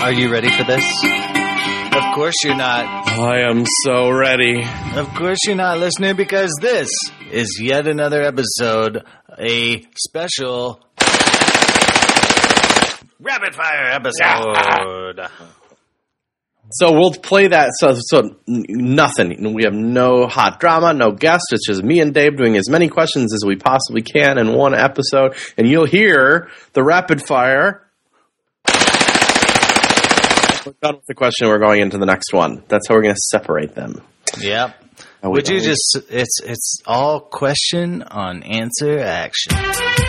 Are you ready for this? Of course you're not. I am so ready. Of course you're not, listener, because this is yet another episode, a special rapid fire episode. So we'll play that. So nothing. We have no hot drama, no guests. It's just me and Dave doing as many questions as we possibly can in one episode, and you'll hear the rapid fire. We're done with the question. We're going into the next one. That's how we're going to separate them. Yep. Would you just? It's all question on answer action.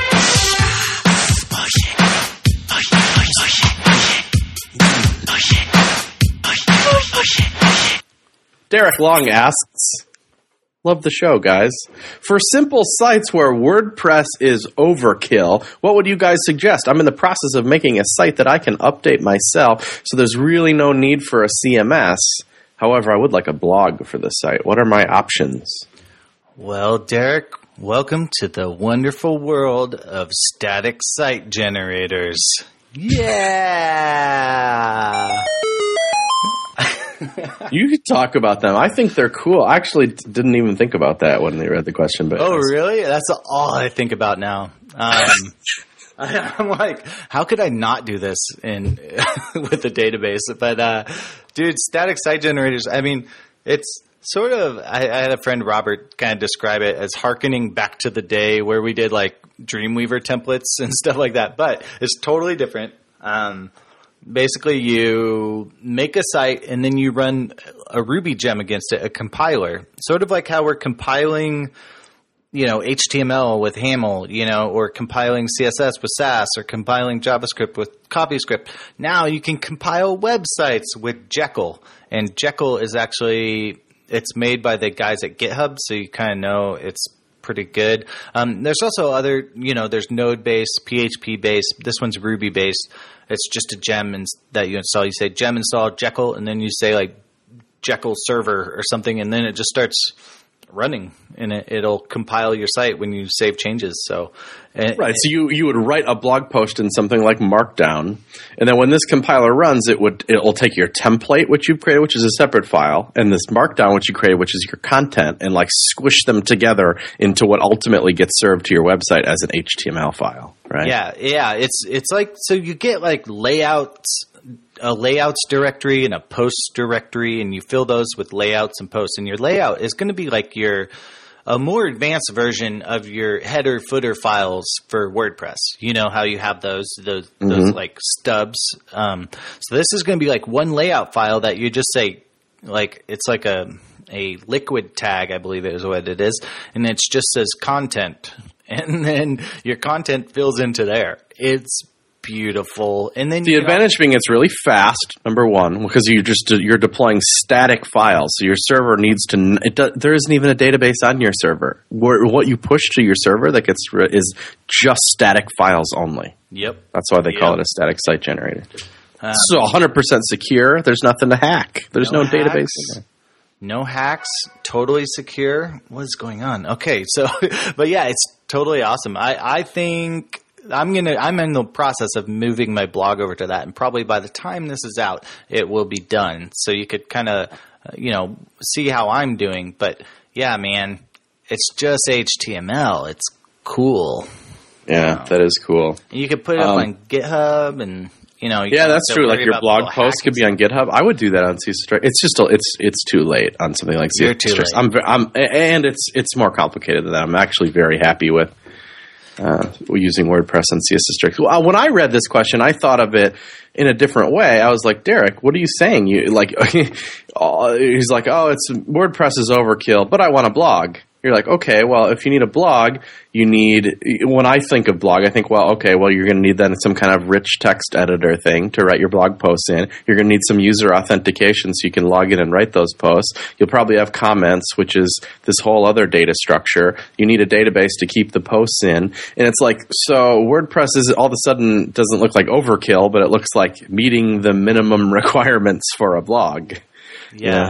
Derek Long asks, love the show, guys. For simple sites where WordPress is overkill, what would you guys suggest? I'm in the process of making a site that I can update myself, so there's really no need for a CMS. However, I would like a blog for the site. What are my options? Well, Derek, welcome to the wonderful world of static site generators. Yeah! You could talk about them. I think they're cool. I actually didn't even think about that when they read the question. But really? That's all I think about now. I'm like, how could I not do this with the database? But, dude, static site generators, I mean, it's sort of, I had a friend, Robert, kind of describe it as hearkening back to the day where we did, like, Dreamweaver templates and stuff like that. But it's totally different. Basically, you make a site and then you run a Ruby gem against it, a compiler. Sort of like how we're compiling, HTML with Haml, or compiling CSS with Sass, or compiling JavaScript with CopyScript. Now you can compile websites with Jekyll. And Jekyll is actually, it's made by the guys at GitHub, so you kind of know it's pretty good. There's also other, there's Node-based, PHP-based. This one's Ruby-based. It's just a gem that you install. You say gem install Jekyll, and then you say like Jekyll server or something, and then it just starts running, and it'll compile your site when you save changes. So, right. So you would write a blog post in something like Markdown, and then when this compiler runs, it'll take your template, which you've created, which is a separate file, and this Markdown, which you created, which is your content, and like squish them together into what ultimately gets served to your website as an HTML file. Right. Yeah. It's like, so you get like layouts, a layouts directory and a posts directory, and you fill those with layouts and posts. And your layout is going to be like a more advanced version of your header footer files for WordPress. You know how you have those like stubs. So this is going to be like one layout file that you just say, like, it's like a liquid tag, I believe is what it is. And it just says content. And then your content fills into there. It's beautiful. And then the advantage being it's really fast, number one, because you're deploying static files. So your server needs to there isn't even a database on your server. What you push to your server that gets is just static files only. Yep. That's why they call it a static site generator. So 100% secure. There's nothing to hack. There's no database in there. No hacks, totally secure. What is going on? Okay, so, but yeah, it's totally awesome. I think I'm in the process of moving my blog over to that, and probably by the time this is out, it will be done. So you could kind of, see how I'm doing. But yeah, man, it's just HTML. It's cool. Yeah, that is cool. And you could put it up on GitHub and. That's true. Like your blog post could be on GitHub. I would do that on CSS. It's just it's too late on something like CSS. You're too late. And it's more complicated than that. I'm actually very happy with using WordPress and CSS. When I read this question, I thought of it in a different way. I was like, Derek, what are you saying? You like he's like, oh, it's WordPress is overkill, but I want a blog. You're like, okay, well, if you need a blog, when I think of blog, I think, well, okay, well, you're going to need then some kind of rich text editor thing to write your blog posts in. You're going to need some user authentication so you can log in and write those posts. You'll probably have comments, which is this whole other data structure. You need a database to keep the posts in. And it's like, so WordPress is all of a sudden doesn't look like overkill, but it looks like meeting the minimum requirements for a blog. Yeah.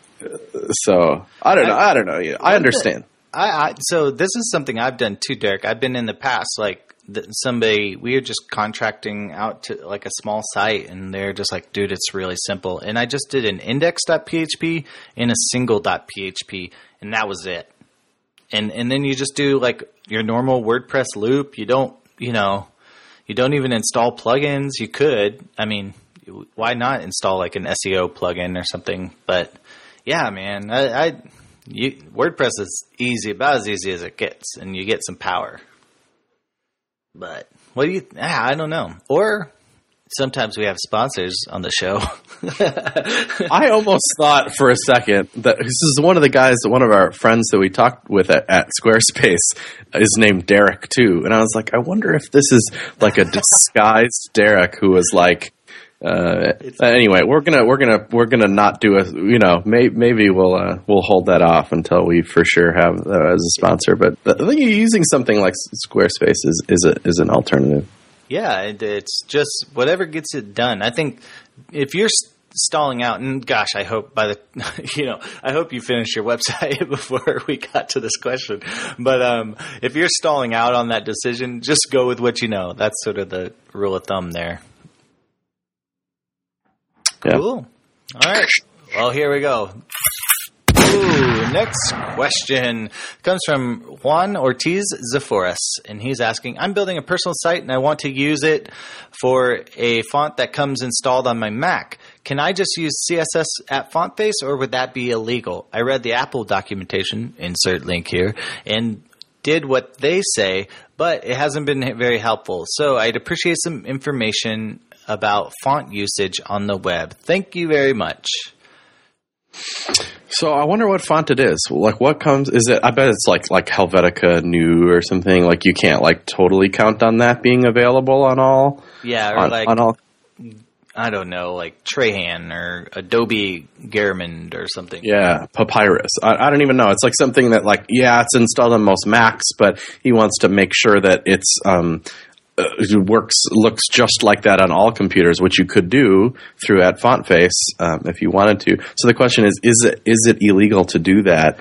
I don't know. I understand. So this is something I've done too, Derek. I've been in the past, like somebody, we were just contracting out to like a small site, and they're just like, dude, it's really simple. And I just did an index.php and a single.php, and that was it. And then you just do like your normal WordPress loop. You don't even install plugins. You could, I mean, why not install like an SEO plugin or something? But yeah, man, WordPress is easy, about as easy as it gets, and you get some power. But what do you? I don't know. Or sometimes we have sponsors on the show. I almost thought for a second that this is one of the guys, one of our friends that we talked with at Squarespace is named Derek too, and I was like, I wonder if this is like a disguised Derek who was like. Anyway, we're gonna not do a, maybe we'll hold that off until we for sure have as a sponsor. But I think using something like Squarespace is an alternative. Yeah, it's just whatever gets it done. I think if you're stalling out, and gosh, I hope I hope you finish your website before we got to this question. But if you're stalling out on that decision, just go with what you know. That's sort of the rule of thumb there. Yeah. Cool. All right. Well, here we go. Ooh, next question comes from Juan Ortiz Zephorus, and he's asking, I'm building a personal site and I want to use it for a font that comes installed on my Mac. Can I just use CSS at FontFace, or would that be illegal? I read the Apple documentation, insert link here, and did what they say, but it hasn't been very helpful. So I'd appreciate some information about font usage on the web. Thank you very much. So I wonder what font it is. Like, what comes? Is it? I bet it's like Helvetica New or something. Like, you can't like totally count on that being available on all. Yeah, or on all. I don't know, like Trahan or Adobe Garamond or something. Yeah, Papyrus. I don't even know. It's like something that it's installed on most Macs, but he wants to make sure that it's looks just like that on all computers, which you could do through at FontFace if you wanted to. So the question is it illegal to do that?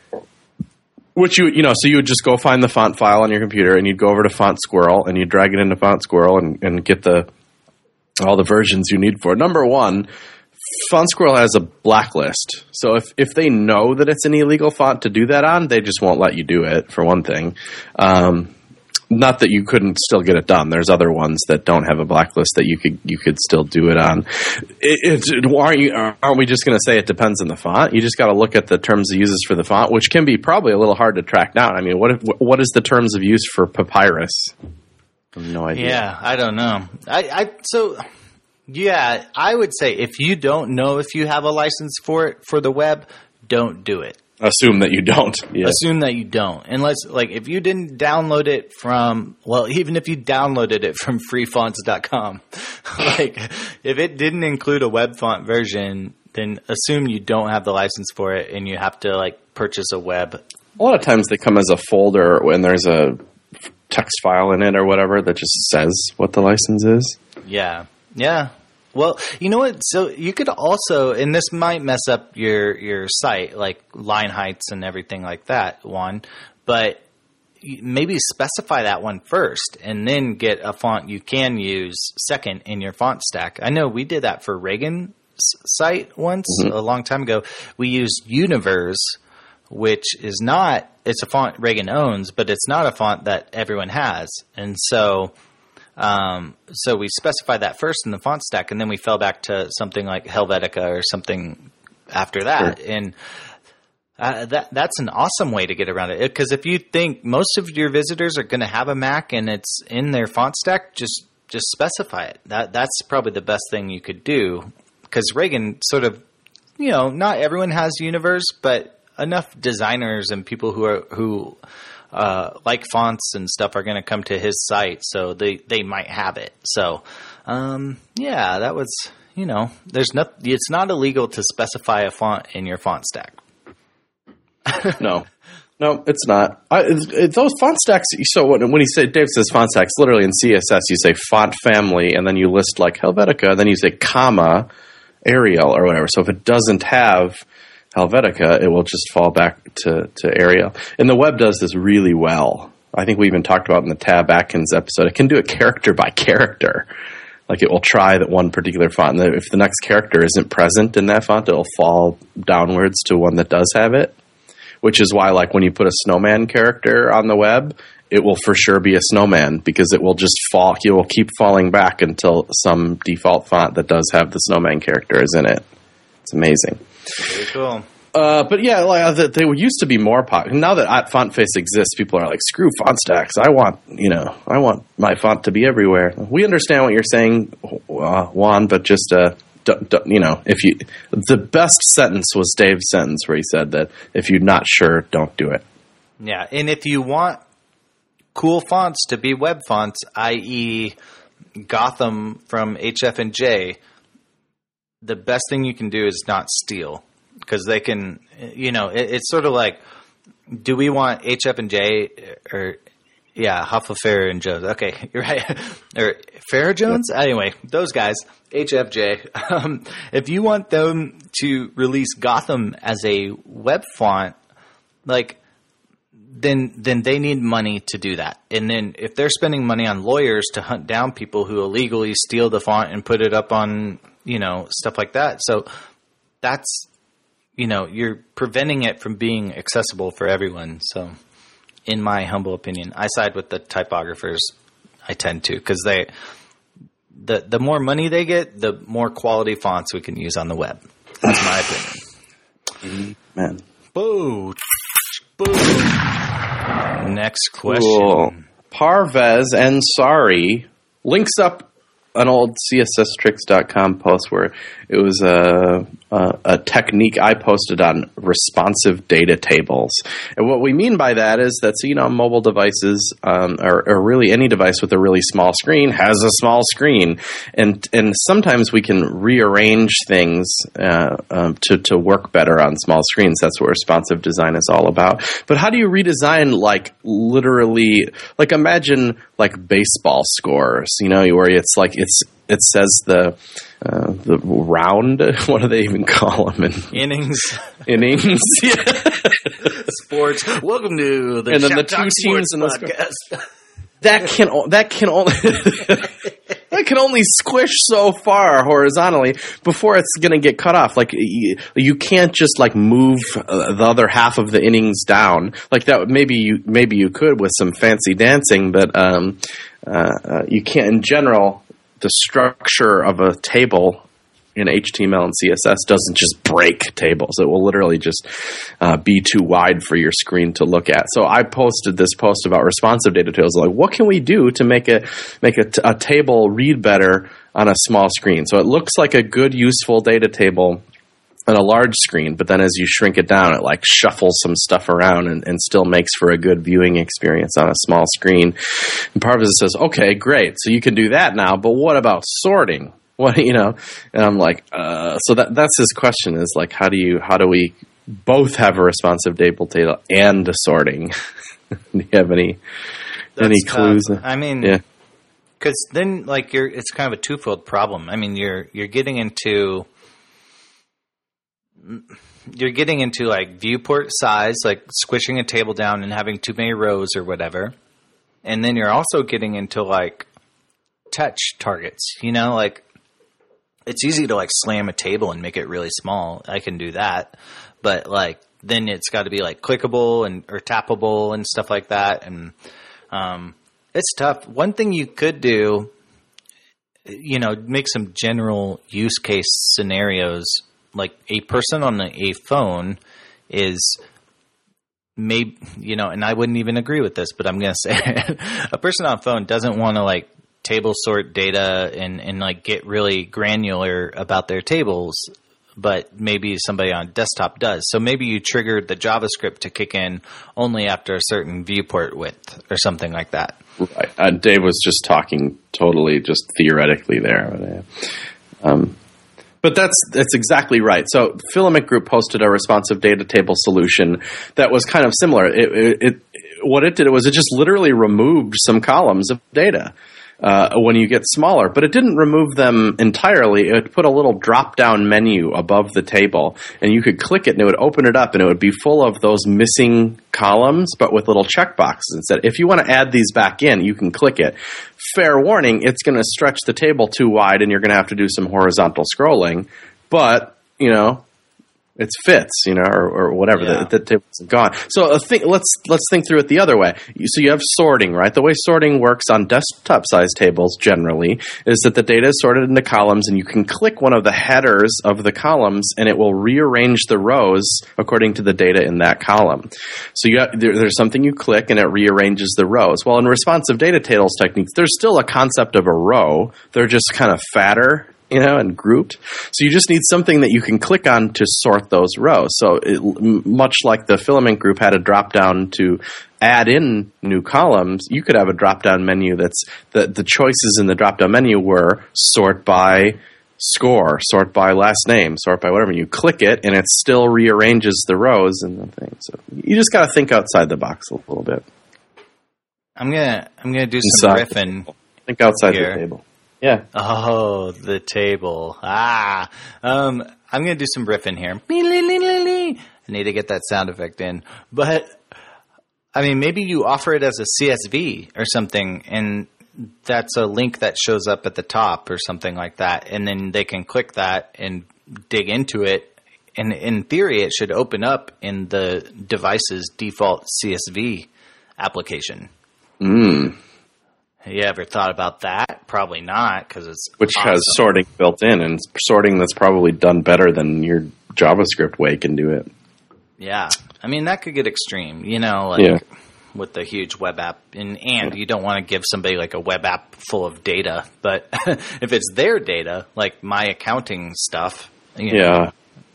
Which so you would just go find the font file on your computer, and you'd go over to Font Squirrel, and you'd drag it into Font Squirrel and get all the versions you need for it. Number one, Font Squirrel has a blacklist. So if they know that it's an illegal font to do that on, they just won't let you do it, for one thing. Not that you couldn't still get it done. There's other ones that don't have a blacklist that you could still do it on. Aren't we just going to say it depends on the font? You just got to look at the terms of uses for the font, which can be probably a little hard to track down. I mean, what is the terms of use for Papyrus? I have no idea. Yeah, I don't know. I would say if you don't know if you have a license for it for the web, don't do it. Assume that you don't. Yeah. Assume that you don't. Unless, if you didn't download it even if you downloaded it from freefonts.com, if it didn't include a web font version, then assume you don't have the license for it and you have to, purchase a web. A lot of times they come as a folder when there's a text file in it or whatever that just says what the license is. Yeah. Yeah. Well, you know what? So you could also, and this might mess up your site, like line heights and everything like that, Juan, but maybe specify that one first and then get a font you can use second in your font stack. I know we did that for Reagan's site once, a long time ago. We used Universe, which is it's a font Reagan owns, but it's not a font that everyone has. And so we specified that first in the font stack, and then we fell back to something like Helvetica or something after that. Sure. And that's an awesome way to get around it. Because if you think most of your visitors are going to have a Mac and it's in their font stack, just specify it. That's probably the best thing you could do. Because Reagan sort of, not everyone has Universe, but enough designers and people who like fonts and stuff are going to come to his site, so they might have it. So, that was, it's not illegal to specify a font in your font stack. No, it's not. Those font stacks. So when Dave says font stacks, literally in CSS you say font family, and then you list like Helvetica, then you say comma Arial or whatever. So if it doesn't have Helvetica, it will just fall back to Arial. And the web does this really well. I think we even talked about in the Tab Atkins episode, it can do it character by character. Like, it will try that one particular font, and if the next character isn't present in that font, it'll fall downwards to one that does have it, which is why, like, when you put a snowman character on the web, it will for sure be a snowman, because it will just fall. It will keep falling back until some default font that does have the snowman character is in it. It's amazing. Very cool. But yeah, like, they used to be more popular. Now that font face exists, people are like, "Screw font stacks! I want my font to be everywhere." We understand what you're saying, Juan, but just the best sentence was Dave's sentence where he said that if you're not sure, don't do it. Yeah, and if you want cool fonts to be web fonts, i.e., Gotham from HF&J, the best thing you can do is not steal. Because they can, it's sort of like, do we want HF&J or, Huffle, Farrer, and Jones? Okay, you're right. Or Farrer Jones? Anyway, those guys, HFJ. If you want them to release Gotham as a web font, like, then they need money to do that. And then if they're spending money on lawyers to hunt down people who illegally steal the font and put it up on, stuff like that. So that's, you're preventing it from being accessible for everyone. So in my humble opinion, I side with the typographers. I tend to, because the more money they get, the more quality fonts we can use on the web. That's my opinion. Man. Boo. Next question. Cool. Parvez and Sorry links up an old CSStricks.com post where it was a technique I posted on responsive data tables. And what we mean by that is that, mobile devices or really any device with a really small screen has a small screen. And sometimes we can rearrange things to work better on small screens. That's what responsive design is all about. But how do you redesign, like, literally, like, imagine, like, baseball scores, where it's like, it says the round, what do they even call them? Innings. Yeah. Sports. Welcome to the and then Shop the Talk two teams in the podcast. That can only squish so far horizontally before it's going to get cut off. Like, you can't just, like, move the other half of the innings down like that. Maybe you could with some fancy dancing, but you can't. In general, the structure of a table in HTML and CSS doesn't just break tables. It will literally just be too wide for your screen to look at. So I posted this post about responsive data tables. Like, what can we do to make a table read better on a small screen? So it looks like a good, useful data table on a large screen, but then as you shrink it down, it, like, shuffles some stuff around and still makes for a good viewing experience on a small screen. And Parvez says, okay, great. So you can do that now, but what about sorting? What, and I'm like, so that's his question, is like, how do we both have a responsive table and a sorting? Do you have any clues? I mean, yeah. Because then, like, it's kind of a twofold problem. I mean, you're getting into like viewport size, like squishing a table down and having too many rows or whatever. And then you're also getting into, like, touch targets, like, it's easy to, like, slam a table and make it really small. I can do that. But, like, then it's got to be, like, clickable or tappable and stuff like that. And it's tough. One thing you could do, make some general use case scenarios. Like, a person on a phone is maybe, and I wouldn't even agree with this, but I'm going to say it. A person on a phone doesn't want to, like, table sort data and like get really granular about their tables, but maybe somebody on desktop does. So maybe you triggered the JavaScript to kick in only after a certain viewport width or something like that. Right. Dave was just talking totally just theoretically there. But that's exactly right. So Filament Group posted a responsive data table solution that was kind of similar. What it did was it just literally removed some columns of data. when you get smaller. But it didn't remove them entirely. It put a little drop-down menu above the table, and you could click it, and it would open it up, and it would be full of those missing columns, but with little checkboxes. It said, if you want to add these back in, you can click it. Fair warning, it's going to stretch the table too wide, and you're going to have to do some horizontal scrolling. But, it fits, or whatever. Yeah. The table's gone. So let's think through it the other way. So you have sorting, right? The way sorting works on desktop-sized tables generally is that the data is sorted into columns, and you can click one of the headers of the columns, and it will rearrange the rows according to the data in that column. So there's something you click, and it rearranges the rows. Well, in responsive data tables techniques, there's still a concept of a row. They're just kind of fatter, and grouped. So you just need something that you can click on to sort those rows. So much like the filament group had a drop-down to add in new columns, you could have a drop-down menu that's the choices in the drop-down menu were sort by score, sort by last name, sort by whatever. You click it, and it still rearranges the rows and the thing. So you just got to think outside the box a little bit. I'm gonna do some riffing. Think outside here. the table. Yeah. Oh, the table. I'm going to do some riffing here. I need to get that sound effect in. But, maybe you offer it as a CSV or something, and that's a link that shows up at the top or something like that, and then they can click that and dig into it. And in theory, it should open up in the device's default CSV application. Have you ever thought about that? Probably not, because it's which awesome. Has sorting built in, and sorting that's probably done better than your JavaScript way can do it. Yeah, that could get extreme, with the huge web app, and you don't want to give somebody like a web app full of data, but if it's their data, like my accounting stuff, let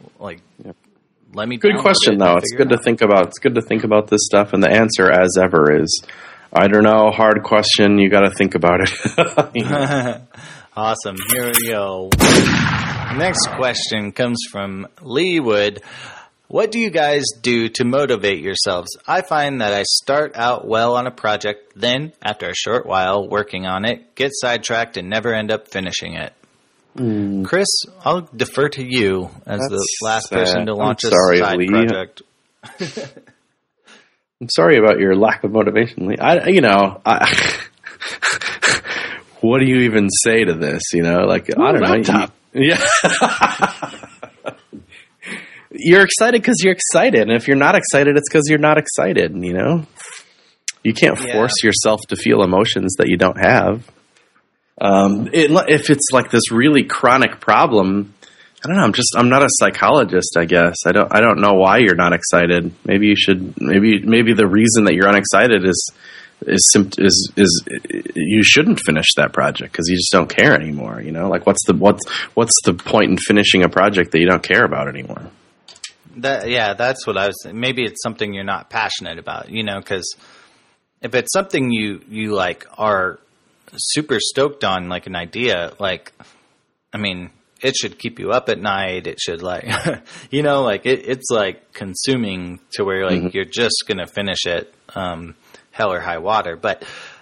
me. Good question, though. It's good to think about. It's good to think about this stuff, and the answer, as ever, is. I don't know. Hard question. You got to think about it. Awesome. Here we go. Next question comes from Lee Wood. What do you guys do to motivate yourselves? I find that I start out well on a project, then, after a short while working on it, get sidetracked and never end up finishing it. Chris, I'll defer to you as the last person to launch a side project. I'm sorry about your lack of motivation, Lee. What do you even say to this? I don't know. Yeah. You're excited because you're excited. And if you're not excited, it's because you're not excited, You can't force yourself to feel emotions that you don't have. If it's like this really chronic problem, I don't know. I'm not a psychologist, I guess. I don't know why you're not excited. Maybe you should. Maybe the reason that you're unexcited is you shouldn't finish that project because you just don't care anymore. What's the point in finishing a project that you don't care about anymore? That's what I was. Maybe it's something you're not passionate about. Because if it's something you like are super stoked on, like an idea, it should keep you up at night. It should it's like consuming to where you're just going to finish it, hell or high water. But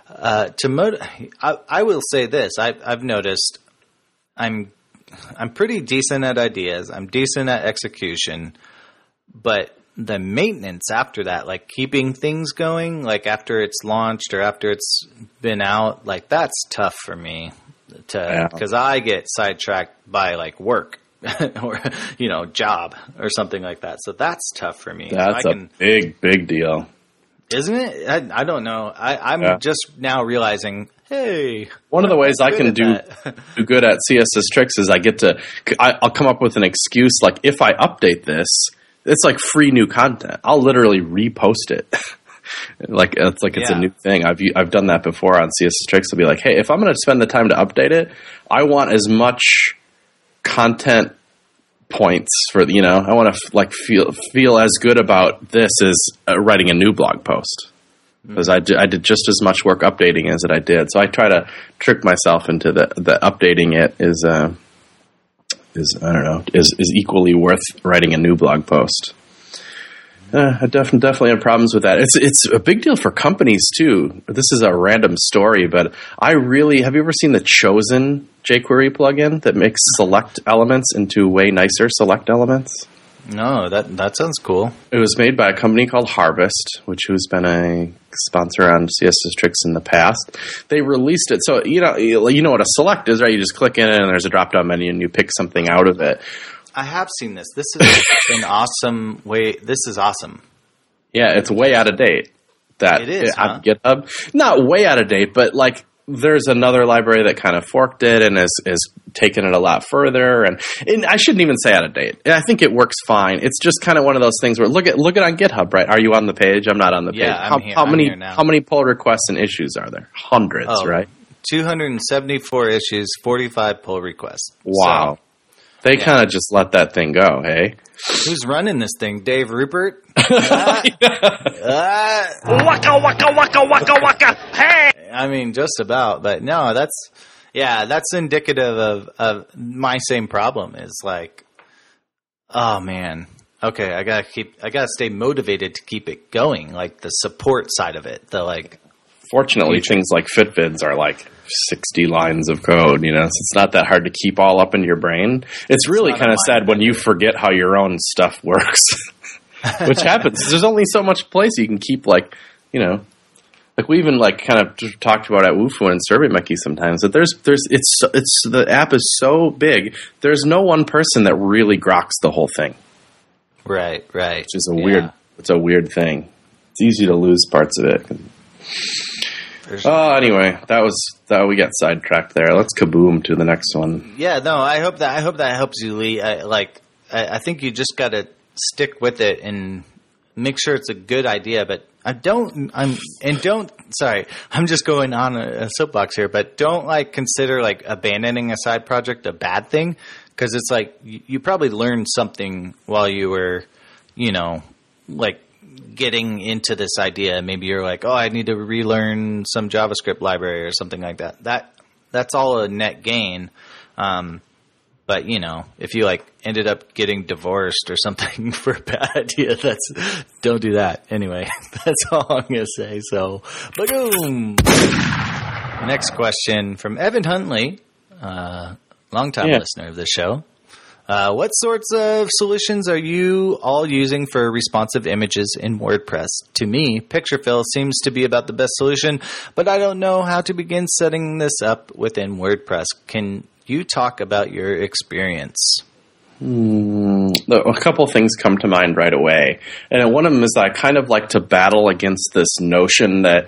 I will say this: I've noticed I'm pretty decent at ideas. I'm decent at execution, but the maintenance after that, like keeping things going, like after it's launched or after it's been out, that's tough for me. Because I get sidetracked by work or job or something like that, so that's tough for me. That's a big deal, isn't it? I don't know. I'm just now realizing. Hey, one of the ways I can do good at CSS tricks is I'll come up with an excuse like if I update this, it's like free new content. I'll literally repost it. It's a new thing. I've done that before on CSS Tricks. I'll be like, hey, if I'm going to spend the time to update it, I want as much content points for I want to feel as good about this as writing a new blog post because I did just as much work updating as I did. So I try to trick myself into the updating it is equally worth writing a new blog post. I definitely have problems with that. It's a big deal for companies too. This is a random story, but have you ever seen the Chosen jQuery plugin that makes select elements into way nicer select elements? No, that sounds cool. It was made by a company called Harvest, which has been a sponsor on CSS Tricks in the past. They released it, so you know what a select is, right? You just click in it, and there's a drop-down menu, and you pick something out of it. I have seen this. This is an awesome way. This is awesome. Yeah, it's way out of date. It is, on GitHub. Not way out of date, but like there's another library that kind of forked it and is taken it a lot further. And I shouldn't even say out of date. I think it works fine. It's just kind of one of those things where look at on GitHub, right? Are you on the page? I'm not on the page. Yeah, how many pull requests and issues are there? Hundreds, right? 274 issues, 45 pull requests. Wow. So, they kind of just let that thing go, hey? Who's running this thing? Dave Rupert? Waka, waka, waka, waka, waka. Hey! I mean, just about. But no, that's indicative of my same problem is like, oh man, okay, I gotta stay motivated to keep it going. Like the support side of it, Fortunately, things like FitVids are like 60 lines of code, so it's not that hard to keep all up in your brain. It's really kind of sad when you forget how your own stuff works, which happens. There's only so much place you can keep, like we even kind of talked about at Wufoo and SurveyMonkey sometimes that the app is so big. There's no one person that really groks the whole thing. Right. Which is it's a weird thing. It's easy to lose parts of it. Anyway, we got sidetracked there. Let's kaboom to the next one. Yeah, no, I hope that helps you, Lee. I think you just got to stick with it and make sure it's a good idea. But I'm just going on a soapbox here, but don't consider abandoning a side project a bad thing, because it's you probably learned something while you were, getting into this idea. Maybe you're I need to relearn some JavaScript library or something like that. That's all a net gain. But if you ended up getting divorced or something for a bad idea, don't do that. Anyway, that's all I'm going to say. So, boom. Next question from Evan Huntley, longtime listener of the show. What sorts of solutions are you all using for responsive images in WordPress? To me, picture fill seems to be about the best solution, but I don't know how to begin setting this up within WordPress. Can you talk about your experience? A couple things come to mind right away. And one of them is I kind of like to battle against this notion that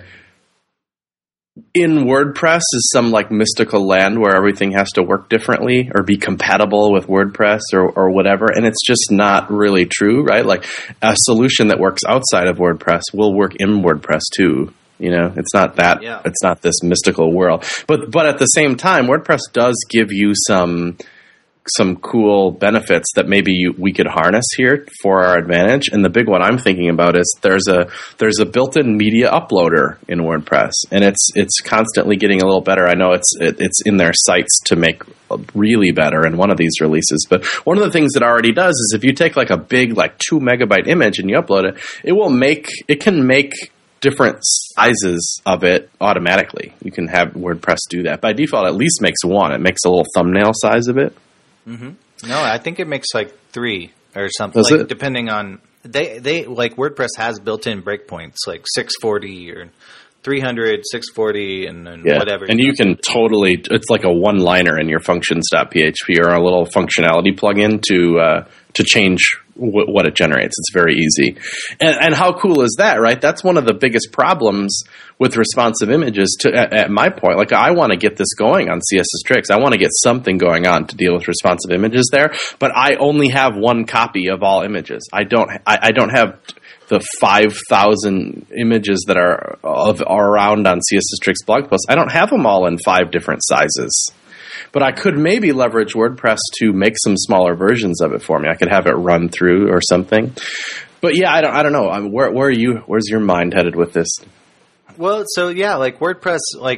in WordPress is some mystical land where everything has to work differently or be compatible with WordPress or whatever. And it's just not really true, right? A solution that works outside of WordPress will work in WordPress too. It's not that, It's not this mystical world. But at the same time, WordPress does give you some cool benefits that maybe we could harness here for our advantage. And the big one I'm thinking about is there's a built-in media uploader in WordPress, and it's constantly getting a little better. I know it's in their sights to make really better in one of these releases. But one of the things it already does is if you take a big 2 megabyte image and you upload it, it can make different sizes of it automatically. You can have WordPress do that. By default, it at least makes one. It makes a little thumbnail size of it. Mm-hmm. No, I think it makes 3 or something. Depending on they WordPress has built-in breakpoints 640 or 300, 640, and whatever. And you can totally it's like a one-liner in your functions.php or a little functionality plugin to change what it generates. It's very easy. And how cool is that, right? That's one of the biggest problems with responsive images at my point. I want to get this going on CSS Tricks. I want to get something going on to deal with responsive images there, but I only have one copy of all images. I don't have the 5,000 images that are around on CSS Tricks blog posts. I don't have them all in 5 different sizes. But I could maybe leverage WordPress to make some smaller versions of it for me. I could have it run through or something. But yeah, I don't know. Where are you? Where's your mind headed with this? Well, so yeah, WordPress,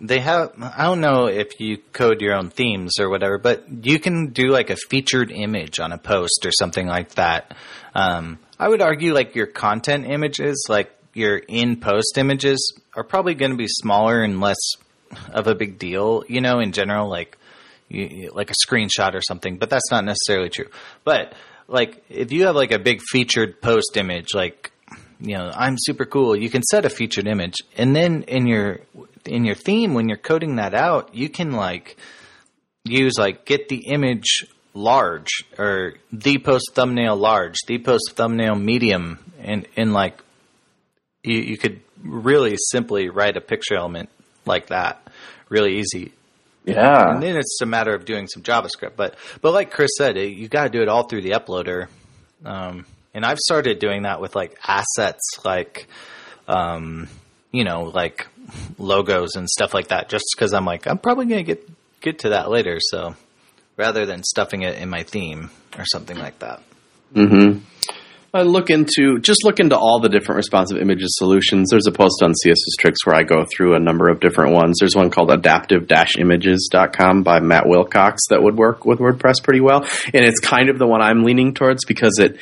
they have, I don't know if you code your own themes or whatever, but you can do like a featured image on a post or something like that. I would argue like your content images, like your in-post images, are probably going to be smaller and less of a big deal, you know, in general, like like a screenshot or something, but that's not necessarily true. But like if you have like a big featured post image, like, you know, I'm super cool, you can set a featured image, and then in your theme, when you're coding that out, you can like use like get the image large, or the post thumbnail large, the post thumbnail medium, and like you could really simply write a picture element like that, really easy. Yeah. And then it's a matter of doing some JavaScript, but like Chris said, you got to do it all through the uploader. And I've started doing that with like assets, like, you know, like logos and stuff like that, just because I'm like, I'm probably going to get to that later. So rather than stuffing it in my theme or something like that. Mm-hmm. Look into all the different responsive images solutions. There's a post on CSS Tricks where I go through a number of different ones. There's one called adaptive-images.com by Matt Wilcox that would work with WordPress pretty well. And it's kind of the one I'm leaning towards, because it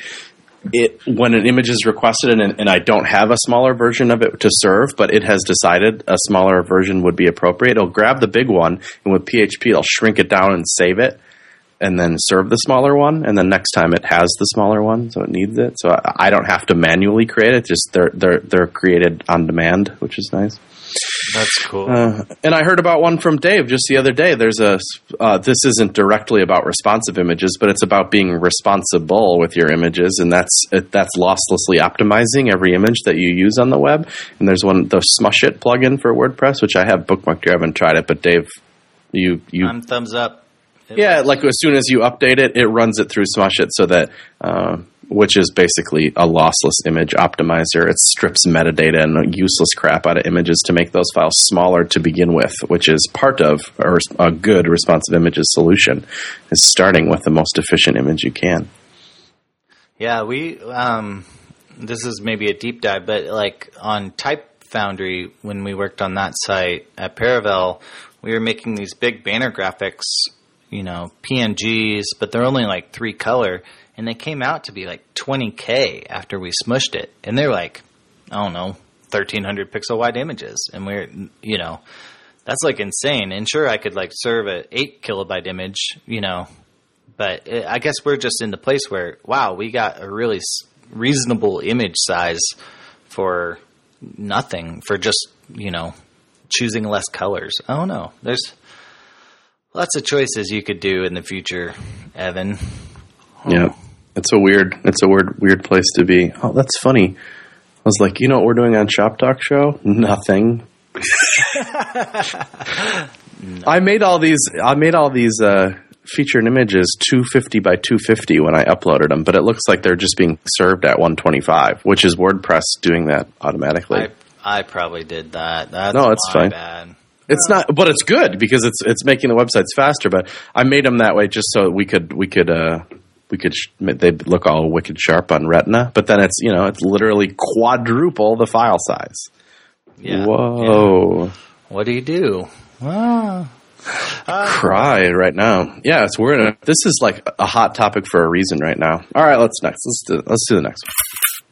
when an image is requested and I don't have a smaller version of it to serve, but it has decided a smaller version would be appropriate, it'll grab the big one, and with PHP it'll shrink it down and save it, and then serve the smaller one, and then next time it has the smaller one, so it needs it. So I don't have to manually create it; just they're created on demand, which is nice. That's cool. And I heard about one from Dave just the other day. There's this isn't directly about responsive images, but it's about being responsible with your images, and that's losslessly optimizing every image that you use on the web. And there's the Smush It plugin for WordPress, which I have bookmarked here. I haven't tried it, but Dave, you I'm thumbs up. Yeah, like as soon as you update it, it runs it through Smush It, so that which is basically a lossless image optimizer. It strips metadata and useless crap out of images to make those files smaller to begin with, which is part of a good responsive images solution, is starting with the most efficient image you can. Yeah, we this is maybe a deep dive, but like on Type Foundry, when we worked on that site at Paravel, we were making these big banner graphics, you know, PNGs, but they're only like 3 color, and they came out to be like 20K after we smushed it. And they're like, I don't know, 1,300 pixel wide images. And we're, you know, that's like insane. And sure, I could like serve a 8 kilobyte image, you know, but I guess we're just in the place where, wow, we got a really reasonable image size for nothing, for just, you know, choosing less colors. I don't know. There's lots of choices you could do in the future, Evan. Yeah, it's a weird place to be. Oh, that's funny. I was like, you know what we're doing on Shop Talk Show? Nothing. No. I made all these featured images 250 by 250 when I uploaded them, but it looks like they're just being served at 125, which is WordPress doing that automatically. I probably did that. That's no, it's fine. Bad. It's not, but it's good because it's making the websites faster. But I made them that way just so they'd look all wicked sharp on Retina. But then it's literally quadruple the file size. Yeah. Whoa. Yeah. What do you do? Cry right now. Yeah, this is like a hot topic for a reason right now. All right, let's do the next one.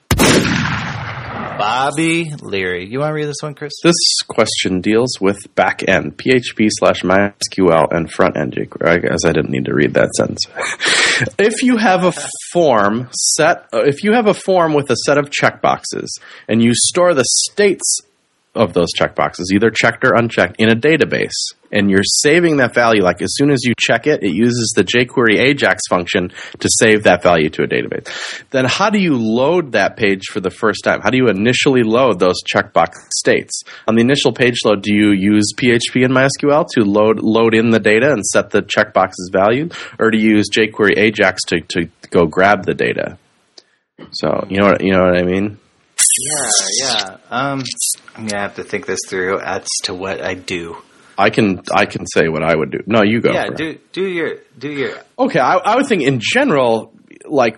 Bobby Leary. You want to read this one, Chris? This question deals with back-end, PHP/MySQL, and front-end jQuery. I guess I didn't need to read that sentence. If you have a form with a set of checkboxes, and you store the states of those checkboxes, either checked or unchecked, in a database, and you're saving that value, like as soon as you check it, it uses the jQuery AJAX function to save that value to a database. Then how do you load that page for the first time? How do you initially load those checkbox states? On the initial page load, do you use PHP and MySQL to load in the data and set the checkbox's value? Or do you use jQuery AJAX to go grab the data? So, you know what I mean? Yeah. I'm gonna have to think this through as to what I do. I can say what I would do. No, you go. Yeah, do your. Okay, I would think in general, like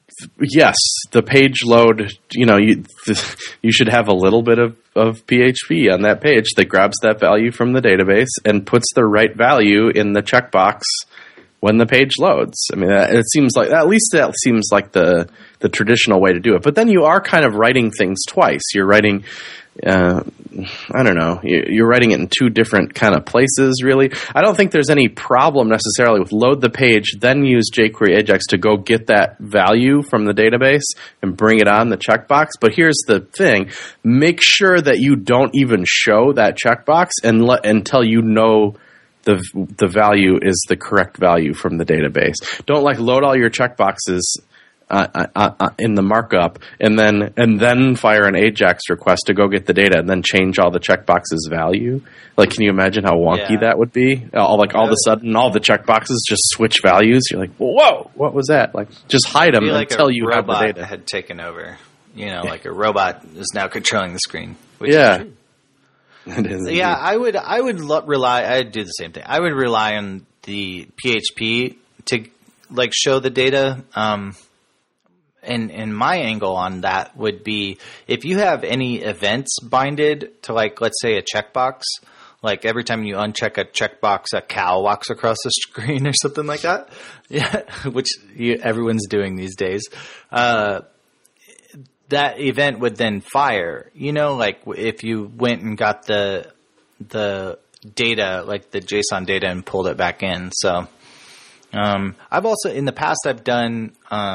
yes, the page load, you should have a little bit of PHP on that page that grabs that value from the database and puts the right value in the checkbox when the page loads. I mean, it seems like, at least that seems like the traditional way to do it. But then you are kind of writing things twice. You're writing, I don't know, you're writing it in two different kind of places, really. I don't think there's any problem necessarily with load the page, then use jQuery Ajax to go get that value from the database and bring it on the checkbox. But here's the thing. Make sure that you don't even show that checkbox until you know the value is the correct value from the database. Don't load all your checkboxes in the markup and then fire an Ajax request to go get the data and then change all the checkboxes value. Can you imagine how wonky that would be? All of a sudden, all the checkboxes just switch values. You're like, whoa, what was that? Just hide them until you have the data. Had taken over. Like a robot is now controlling the screen. Which yeah. Is yeah, I would rely. I'd do the same thing. I would rely on the PHP to show the data. And my angle on that would be if you have any events binded to let's say a checkbox, every time you uncheck a checkbox, a cow walks across the screen or something like that. Yeah, which everyone's doing these days. That event would then fire. If you went and got the data, the JSON data, and pulled it back in. So, I've also in the past I've done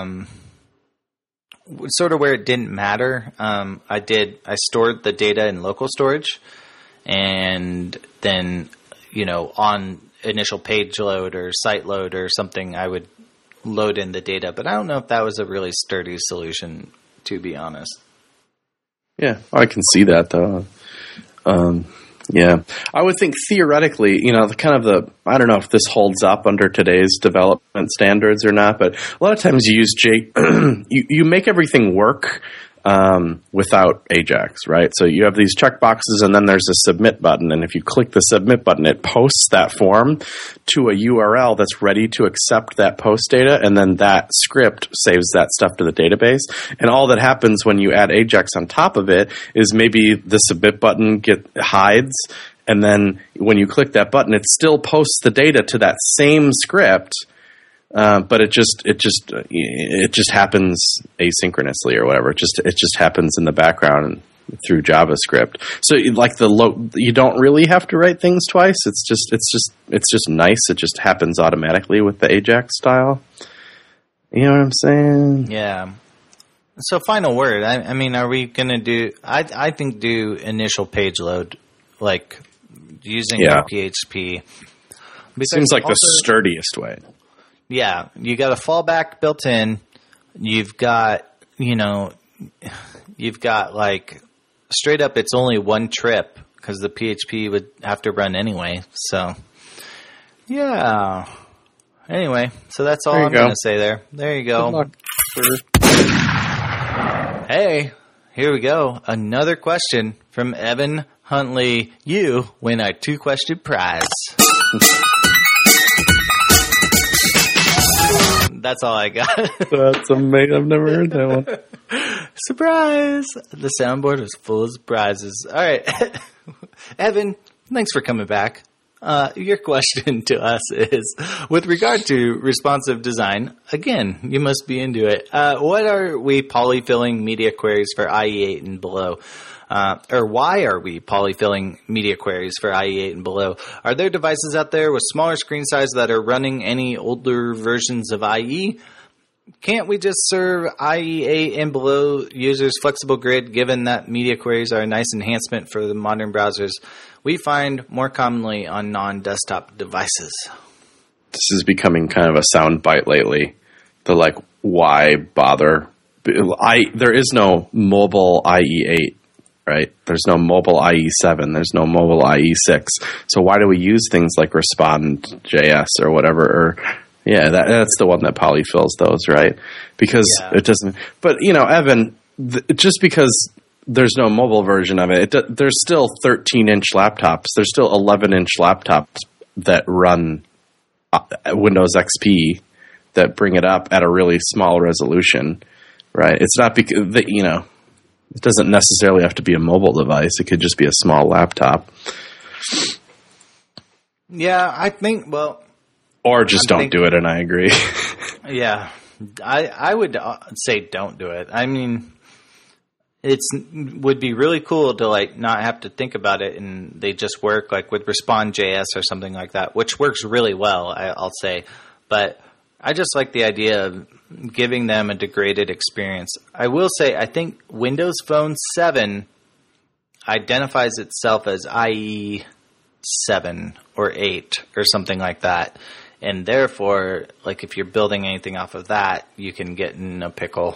sort of where it didn't matter. I stored the data in local storage, and then on initial page load or site load or something, I would load in the data. But I don't know if that was a really sturdy solution, to be honest. Yeah, I can see that though. Yeah, I would think theoretically, I don't know if this holds up under today's development standards or not, but a lot of times you use you make everything work without Ajax, right? So you have these checkboxes and then there's a submit button. And if you click the submit button, it posts that form to a URL that's ready to accept that post data. And then that script saves that stuff to the database. And all that happens when you add Ajax on top of it is maybe the submit button hides. And then when you click that button, it still posts the data to that same script. But it just happens asynchronously or whatever. It just happens in the background through JavaScript. So you don't really have to write things twice. It's just nice. It just happens automatically with the Ajax style. You know what I'm saying? Yeah. So final word. I mean, are we going to do? I think do initial page load using PHP. Seems like the sturdiest way. Yeah, you got a fallback built in. You've got straight up. It's only one trip because the PHP would have to run anyway. So, yeah. Anyway, so that's all I'm going to say there. There you go. Good luck. Hey, here we go. Another question from Evan Huntley. You win a 2-question prize. That's all I got. That's amazing. I've never heard that one. Surprise! The soundboard was full of surprises. All right. Evan, thanks for coming back. Your question to us is, with regard to responsive design, again, you must be into it. What are we polyfilling media queries for IE8 and below? Or why are we polyfilling media queries for IE8 and below? Are there devices out there with smaller screen size that are running any older versions of IE? Can't we just serve IE8 and below users flexible grid, given that media queries are a nice enhancement for the modern browsers we find more commonly on non-desktop devices? This is becoming kind of a soundbite lately. Why bother? There is no mobile IE8. Right? There's no mobile IE7. There's no mobile IE6. So why do we use things like Respond.js or whatever? That's the one that polyfills those, right? Because it doesn't. But Evan, just because there's no mobile version of it, there's still 13-inch laptops. There's still 11-inch laptops that run Windows XP that bring it up at a really small resolution, right? It's not because it doesn't necessarily have to be a mobile device. It could just be a small laptop. Yeah, I think, well... Or just don't do it, and I agree. Yeah. I would say don't do it. I mean, would be really cool to, like, not have to think about it, and they just work, like, with Respond.js or something like that, which works really well, I'll say. But I just like the idea of giving them a degraded experience. I will say, I think Windows Phone 7 identifies itself as IE 7 or 8 or something like that. And therefore, like, if you're building anything off of that, you can get in a pickle.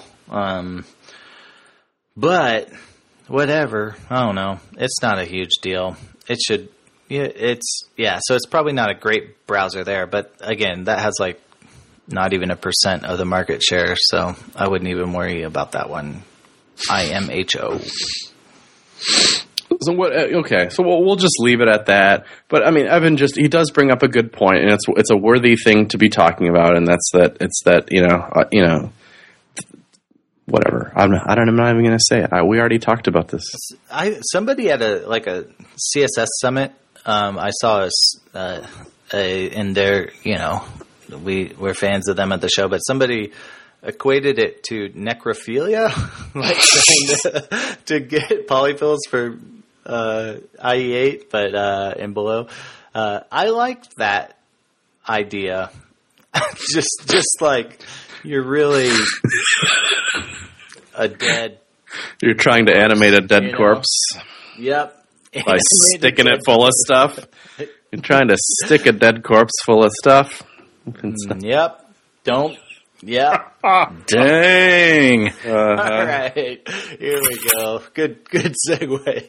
But whatever, I don't know. It's not a huge deal. It should, so it's probably not a great browser there. But again, that has like not even 1% of the market share. So I wouldn't even worry about that one. IMHO. So what? Okay, so we'll just leave it at that. But I mean, Evan he does bring up a good point, and it's a worthy thing to be talking about, and that's that whatever. I'm not even going to say it. We already talked about this. Somebody at a CSS summit. I saw in their we're fans of them at the show, but somebody equated it to necrophilia, like trying to get polyfills for IE8, but and below. I like that idea. just like you're really a dead. You're trying to animate a dead corpse. Yep. By sticking it full of stuff. You're trying to stick a dead corpse full of stuff. Yep. Don't. Yeah. Dang. All right. Here we go. Good segue.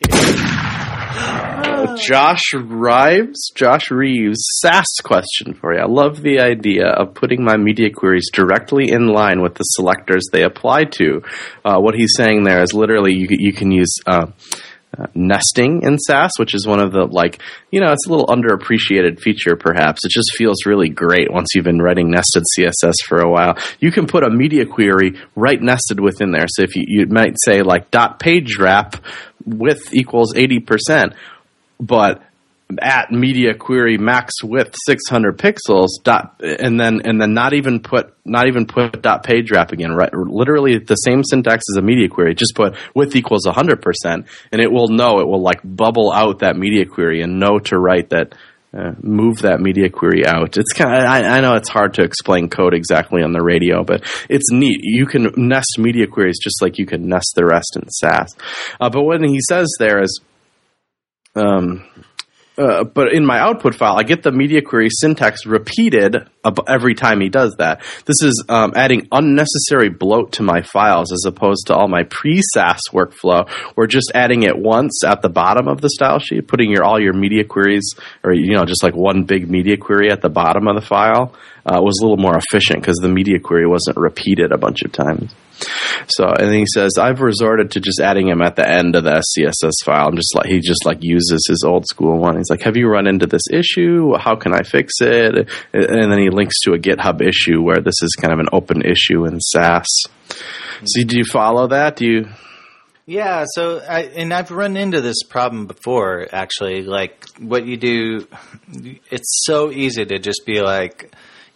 Josh Reeves, SAS question for you. I love the idea of putting my media queries directly in line with the selectors they apply to. What he's saying there is literally you can use nesting in SAS, which is one of the, it's a little underappreciated feature perhaps. It just feels really great once you've been writing nested CSS for a while. You can put a media query right nested within there. So if you might say like page wrap width equals 80%, but at media query max width 600 pixels and then not even put page wrap again, right? Literally the same syntax as a media query, just put width equals 100%, and it will like bubble out that media query and know to write that move that media query out. It's kind of, I know it's hard to explain code exactly on the radio, but it's neat. You can nest media queries just like you can nest the rest in SAS. But what he says there is but in my output file, I get the media query syntax repeated every time he does that. This is adding unnecessary bloat to my files as opposed to all my pre-SAS workflow. We're just adding it once at the bottom of the style sheet, putting all your media queries, or just like one big media query at the bottom of the file. Was a little more efficient because the media query wasn't repeated a bunch of times. So, and then he says, I've resorted to just adding him at the end of the CSS file. He just uses his old school one. He's like, have you run into this issue? How can I fix it? And then he links to a GitHub issue where this is kind of an open issue in SAS. So do you follow that? Yeah, so I've run into this problem before, actually. Like, what you do, it's so easy to just be like,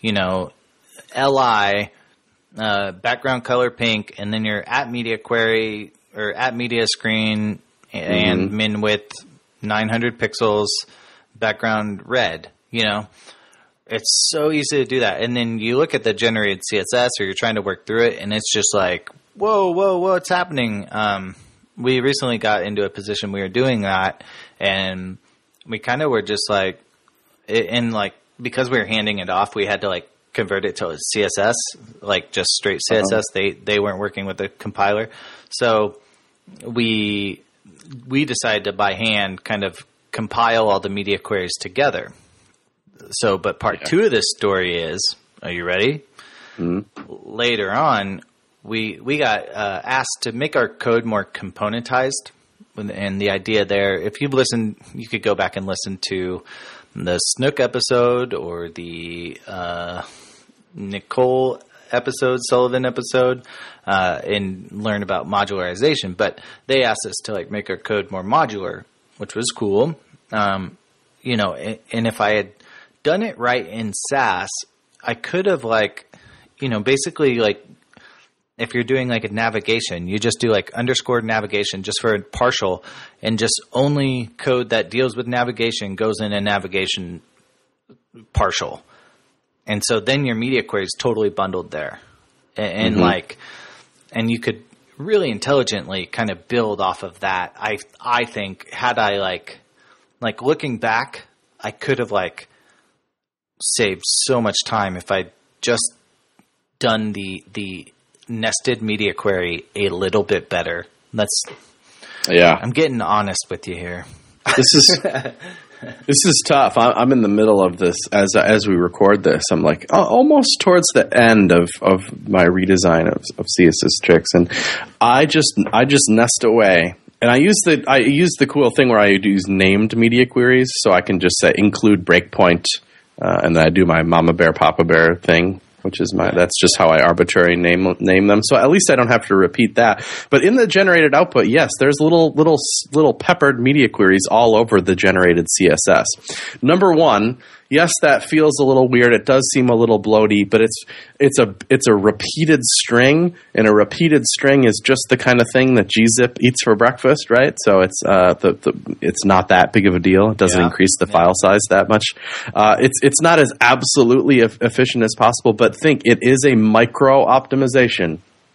LI, background color pink, and then your at media query or at media screen and min width 900 pixels, background red. It's so easy to do that. And then you look at the generated CSS, or you're trying to work through it, and it's just like, whoa, what's happening? We recently got into a position we were doing that, and we kind of were just like, because we were handing it off, we had to convert it to CSS, just straight CSS. They weren't working with the compiler. So we decided to by hand kind of compile all the media queries together. So, but part two of this story is, are you ready? Mm-hmm. Later on, we got asked to make our code more componentized. And the idea there, if you've listened, you could go back and listen to the Snook episode or the Nicole episode, Sullivan episode, and learn about modularization. But they asked us to like make our code more modular, which was cool. You know, and if I had done it right in Sass, I could have like, you know, basically like if you're doing like a navigation, you just do like underscore navigation just for a partial, and just only code that deals with navigation goes in a navigation partial. And so then your media query is totally bundled there. And like, and you could really intelligently kind of build off of that. I think had I like looking back, I could have like saved so much time if I'd just done the nested media query a little bit better. I'm getting honest with you here. This is tough. I'm in the middle of this as we record this. I'm like almost towards the end of my redesign of CSS and I just nest away. And I use the cool thing where I use named media queries, so I can just say include breakpoint, and then I do my Mama Bear Papa Bear thing, which is that's just how I arbitrarily name them. So at least I don't have to repeat that. But in the generated output, yes, there's little peppered media queries all over the generated CSS. Number one, yes, that feels a little weird. It does seem a little bloaty, but it's a repeated string, and a repeated string is just the kind of thing that gzip eats for breakfast, right? So it's it's not that big of a deal. It doesn't increase the file size that much. It's not as absolutely efficient as possible, but think it is a micro optimization.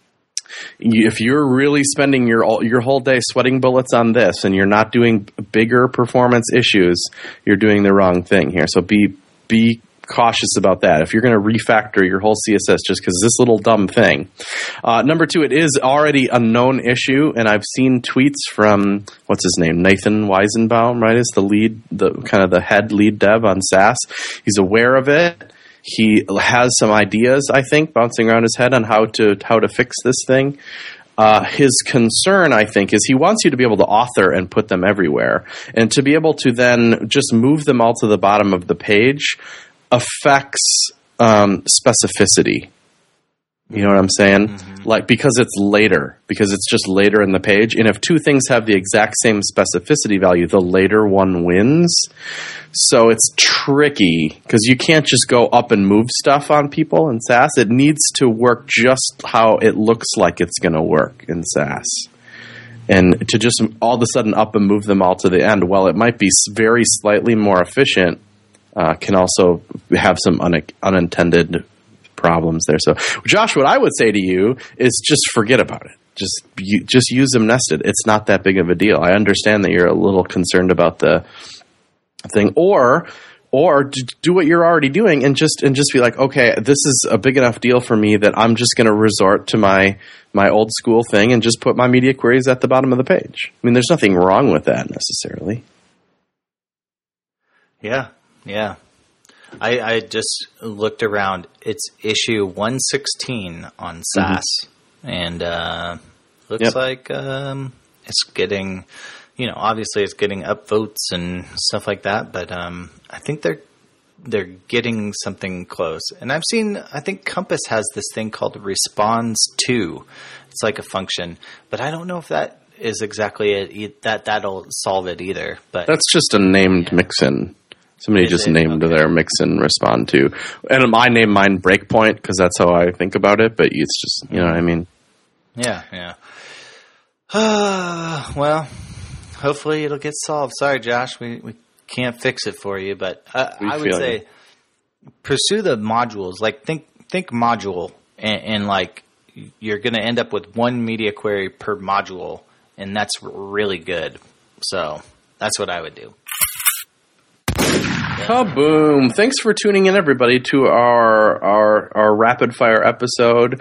If you're really spending your whole day sweating bullets on this and you're not doing bigger performance issues, you're doing the wrong thing here. So be cautious about that. If you're going to refactor your whole CSS just because this little dumb thing. Number two, it is already a known issue, and I've seen tweets from, what's his name, Nathan Weizenbaum, right, is the head lead dev on Sass. He's aware of it. He has some ideas, I think, bouncing around his head on how to fix this thing. His concern, I think, is he wants you to be able to author and put them everywhere. And to be able to then just move them all to the bottom of the page affects specificity. You know what I'm saying? Mm-hmm. Like, because it's just later in the page. And if two things have the exact same specificity value, the later one wins. So it's tricky because you can't just go up and move stuff on people in Sass. It needs to work just how it looks like it's going to work in Sass. And to just all of a sudden up and move them all to the end, while it might be very slightly more efficient, can also have some unintended problems there. So, Josh, what I would say to you is just forget about it. Just use them nested. It's not that big of a deal. I understand that you're a little concerned about the thing, or do what you're already doing and just be like, okay, this is a big enough deal for me that I'm just going to resort to my old school thing and just put my media queries at the bottom of the page. I mean, there's nothing wrong with that necessarily. Yeah. I just looked around. It's issue 116 on Sass, and looks like it's getting, obviously it's getting upvotes and stuff like that. But I think they're getting something close. And I think Compass has this thing called responds to. It's like a function, but I don't know if that is exactly it. That'll solve it either. But that's just a named mixin. Somebody just named their mixin respond to. And I named mine breakpoint because that's how I think about it, but it's just, you know what I mean? Yeah. Well, hopefully it'll get solved. Sorry, Josh, we can't fix it for you, but I would say pursue the modules. Like think module, and like you're going to end up with one media query per module, and that's really good. So that's what I would do. Kaboom! Thanks for tuning in, everybody, to our rapid fire episode.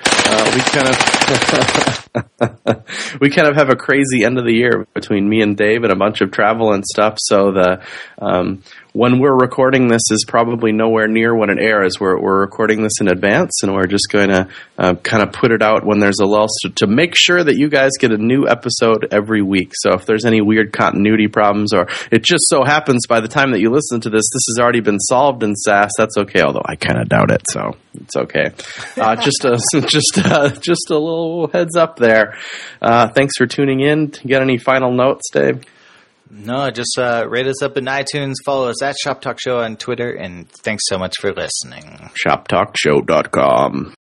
We kind of have a crazy end of the year between me and Dave and a bunch of travel and stuff. So when we're recording this is probably nowhere near when it airs. We're recording this in advance, and we're just going to kind of put it out when there's a lull to make sure that you guys get a new episode every week. So if there's any weird continuity problems, or it just so happens by the time that you listen to this has already been solved in SAS, that's okay, although I kind of doubt it, so it's okay. Just a little heads up there. Thanks for tuning in. You got any final notes, Dave? No, just rate us up in iTunes, follow us at Shop Talk Show on Twitter, and thanks so much for listening. ShopTalkShow.com.